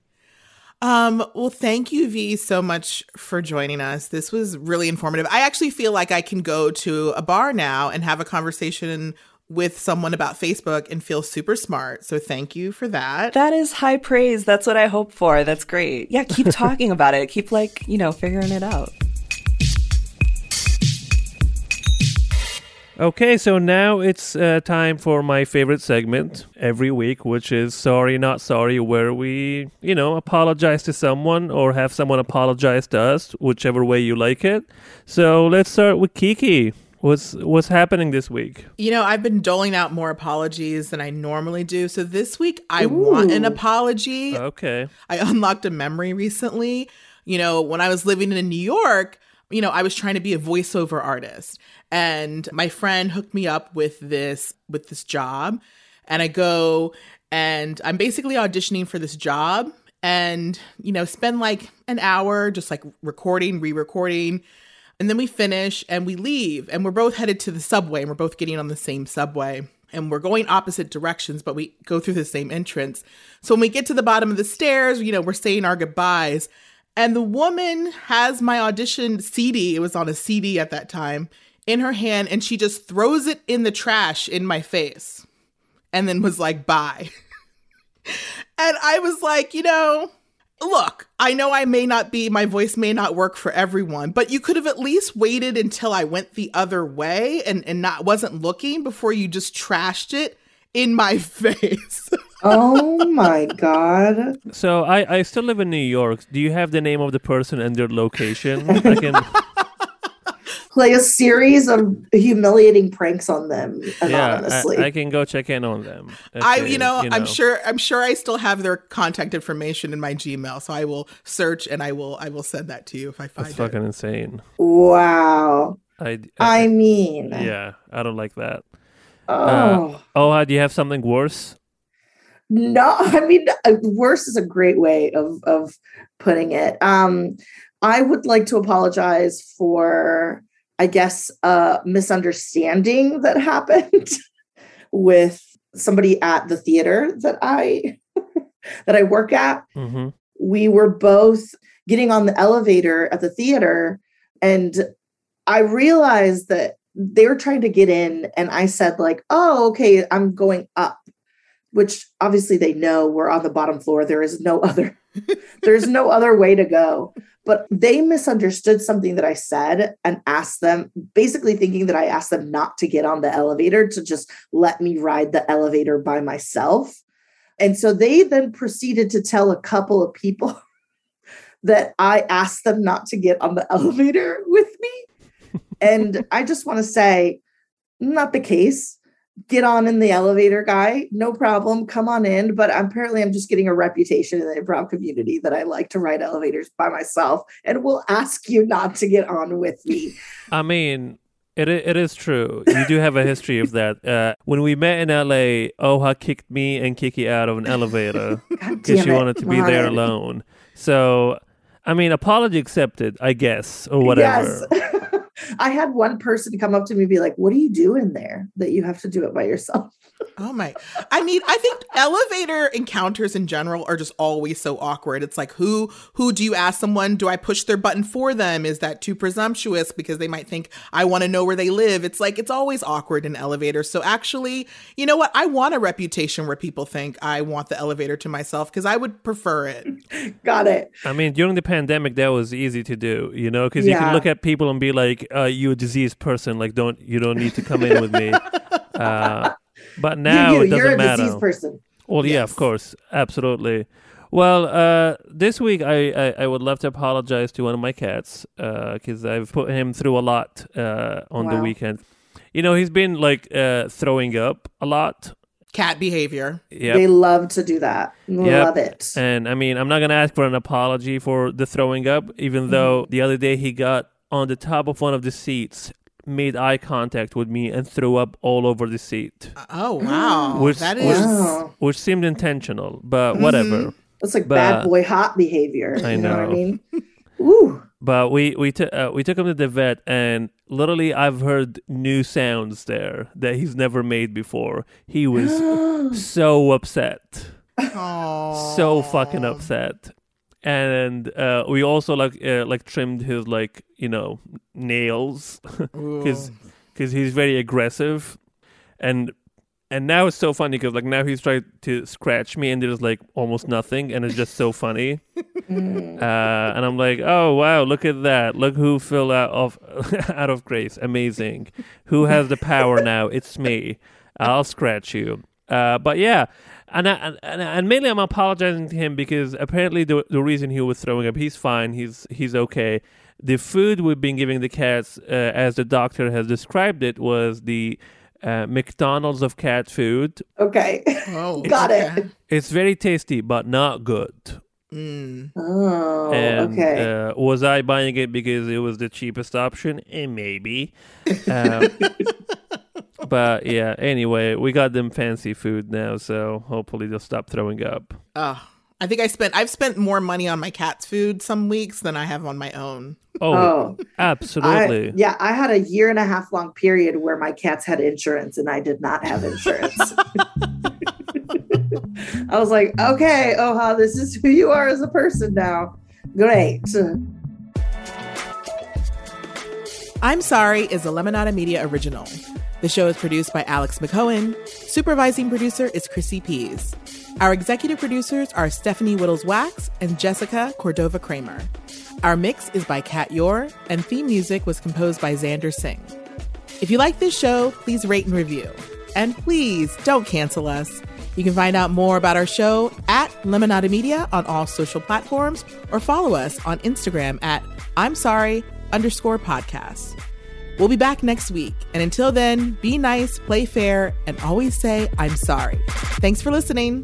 Um, well, thank you, V, so much for joining us. This was really informative. I actually feel like I can go to a bar now and have a conversation with someone about Facebook and feel super smart. So thank you for that. That is high praise. That's what I hope for. That's great. Yeah, keep talking about it. Keep like, you know, figuring it out. Okay, so now it's uh, time for my favorite segment every week, which is Sorry Not Sorry, where we, you know, apologize to someone or have someone apologize to us, whichever way you like it. So let's start with Kiki. What's what's happening this week? You know, I've been doling out more apologies than I normally do. So this week, I Ooh. want an apology. Okay. I unlocked a memory recently. You know, when I was living in New York, you know, I was trying to be a voiceover artist. And my friend hooked me up with this with this job. And I go and I'm basically auditioning for this job. and, you know, spend like an hour just like recording, re-recording. And then we finish and we leave, and we're both headed to the subway, and we're both getting on the same subway, and we're going opposite directions, but we go through the same entrance. So when we get to the bottom of the stairs, you know, we're saying our goodbyes, and the woman has my audition C D. It was on a C D at that time in her hand, and she just throws it in the trash in my face and then was like, bye. And I was like, you know, look, I know I may not be, my voice may not work for everyone, but you could have at least waited until I went the other way and, and not wasn't looking before you just trashed it in my face. Oh my God. So I, I still live in New York. Do you have the name of the person and their location? I can Play a series of humiliating pranks on them anonymously. Yeah, I, I can go check in on them. I, you know, you know, I'm sure, I'm sure I still have their contact information in my Gmail, so I will search and I will, I will send that to you if I find That's it. fucking insane. Wow. I, I, I mean, yeah, I don't like that. Oh, uh, oh, do you have something worse? No, I mean, worse is a great way of of putting it. Um, I would like to apologize for, I guess, a misunderstanding that happened with somebody at the theater that I that I work at. Mm-hmm. We were both getting on the elevator at the theater, and I realized that they were trying to get in, and I said like, "Oh, okay, I'm going up," which obviously they know we're on the bottom floor. There is no other, there's no other way to go. But they misunderstood something that I said and asked them, basically thinking that I asked them not to get on the elevator, to just let me ride the elevator by myself. And so they then proceeded to tell a couple of people that I asked them not to get on the elevator with me. And I just want to say, not the case. Get on in the elevator, guy. No problem. Come on in. But apparently I'm just getting a reputation in the improv community that I like to ride elevators by myself and will ask you not to get on with me. I mean, it it is true. You do have a history of that. Uh, when we met in L A, Oha kicked me and Kiki out of an elevator because she wanted to be there alone. So, I mean, apology accepted, I guess, or whatever. Yes. I had one person come up to me and be like, "What are you doing there that you have to do it by yourself?" Oh my. I mean, I think elevator encounters in general are just always so awkward. It's like, who who do you ask someone? Do I push their button for them? Is that too presumptuous because they might think I want to know where they live? It's like, it's always awkward in elevators. So actually, you know what? I want a reputation where people think I want the elevator to myself because I would prefer it. Got it. I mean, during the pandemic, that was easy to do, you know, because yeah. you can look at people and be like, uh, "You a diseased person? Like, don't you don't need to come in with me." Uh, but now you, you, it doesn't you're a matter. Diseased person. Well, yes. Yeah, of course, absolutely. Well, uh, this week I, I, I would love to apologize to one of my cats because uh, I've put him through a lot uh, on wow. the weekend. You know, he's been like uh, throwing up a lot. Cat behavior. Yep. They love to do that. Yep. Love it. And I mean, I'm not going to ask for an apology for the throwing up, even mm-hmm. though the other day he got on the top of one of the seats, made eye contact with me, and threw up all over the seat. Oh, wow. Which, that which, is... Wow. which seemed intentional, but mm-hmm. whatever. That's like but, bad boy hot behavior. I you know. know what I mean? Ooh. But we we, t- uh, we took him to the vet, and literally I've heard new sounds there that he's never made before. He was so upset. Aww. So fucking upset. And uh, we also like uh, like trimmed his like you know nails because because he's very aggressive, and and now it's so funny because like now he's trying to scratch me and there's like almost nothing, and it's just so funny. uh, and I'm like, oh wow, look at that! Look who fell out of out of grace, amazing. Who has the power now? It's me. I'll scratch you. Uh, but yeah. And, I, and and mainly I'm apologizing to him because apparently the the reason he was throwing up, he's fine, he's he's okay. The food we've been giving the cats, uh, as the doctor has described it, was the uh, McDonald's of cat food. Okay, oh, got it. It's very tasty, but not good. Mm. Oh, and, okay. Uh, was I buying it because it was the cheapest option? Eh, maybe. Uh, But yeah, anyway, we got them fancy food now, so hopefully they'll stop throwing up. Oh, I think I spent I've spent more money on my cat's food some weeks than I have on my own. Oh, Oh. absolutely. I, yeah, I had a year and a half long period where my cats had insurance and I did not have insurance. I was like, okay, Oha, this is who you are as a person now. Great. I'm Sorry is a Lemonada Media original. The show is produced by Alex McCohen. Supervising producer is Chrissy Pease. Our executive producers are Stephanie Whittles-Wax and Jessica Cordova-Kramer. Our mix is by Kat Yor, and theme music was composed by Xander Singh. If you like this show, please rate and review. And please don't cancel us. You can find out more about our show at Lemonada Media on all social platforms, or follow us on Instagram at I'm Sorry underscore podcast. We'll be back next week. And until then, be nice, play fair, and always say I'm sorry. Thanks for listening.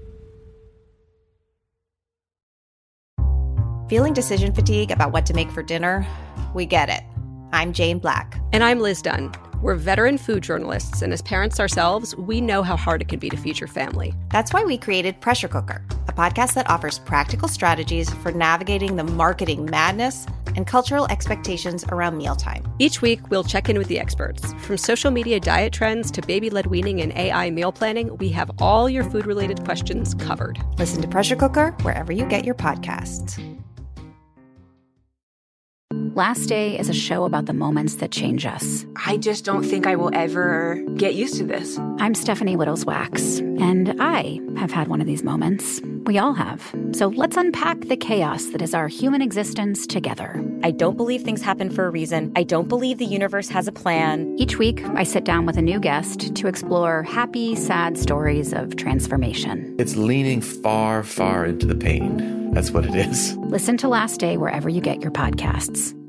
Feeling decision fatigue about what to make for dinner? We get it. I'm Jane Black. And I'm Liz Dunn. We're veteran food journalists, and as parents ourselves, we know how hard it can be to feed your family. That's why we created Pressure Cooker, a podcast that offers practical strategies for navigating the marketing madness and cultural expectations around mealtime. Each week, we'll check in with the experts. From social media diet trends to baby-led weaning and A I meal planning, we have all your food-related questions covered. Listen to Pressure Cooker wherever you get your podcasts. Last Day is a show about the moments that change us. I just don't think I will ever get used to this. I'm Stephanie Whittles-Wax, and I have had one of these moments. We all have. So let's unpack the chaos that is our human existence together. I don't believe things happen for a reason. I don't believe the universe has a plan. Each week, I sit down with a new guest to explore happy, sad stories of transformation. It's leaning far, far into the pain. That's what it is. Listen to Last Day wherever you get your podcasts.